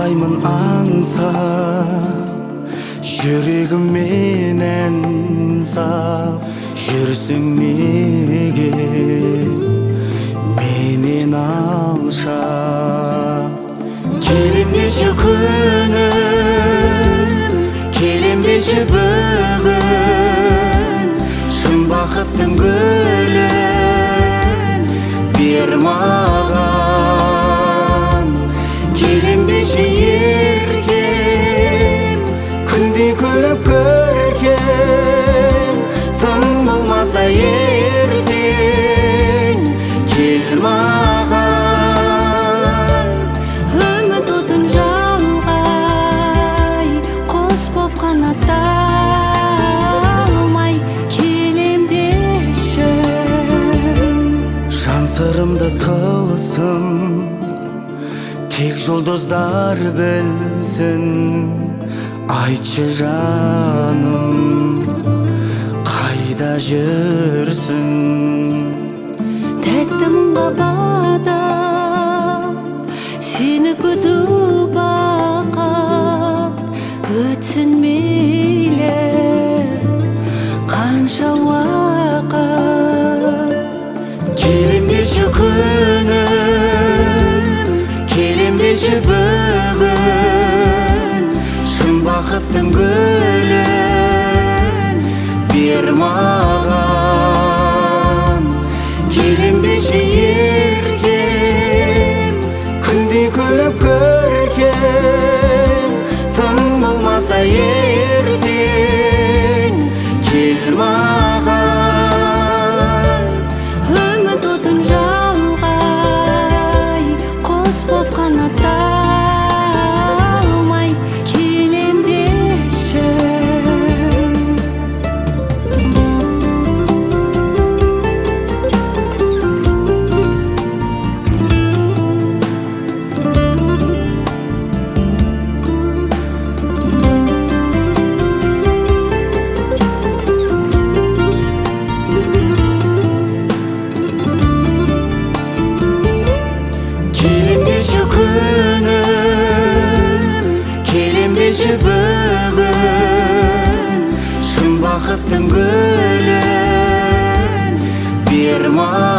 Аңсаймын аңсап, жүрегім менен сап, жүрсің неге менен алшап. Келемдеші күнім, келемдеші бүгін, шын бақыттың гүлін бер маған. Келемдеші еркем, күндей күліп көркем, тым болмаса ертең кел маған. Үміт отын жалғай, құс боп қанатталмай келемдеші. Жан сырымды тылсым тек жұлдыздар білсін. Айтшы жаным, қайда жүрсің? Тәттім қабада сені күту бақыт, өтсін мейлі қанша уақыт. Келемдеші күнім, келемдеші бүгін, шын бақыттың гүлін бер маған. Келемдеші еркем, күндей күліп көркем, тым болмаса ертең кел маған. Үміт отын жалғай, құс боп қанатталмай келемдеші. Келемдеші күнім, келемдеші бүгін, шын бақыттың гүлін бер маған.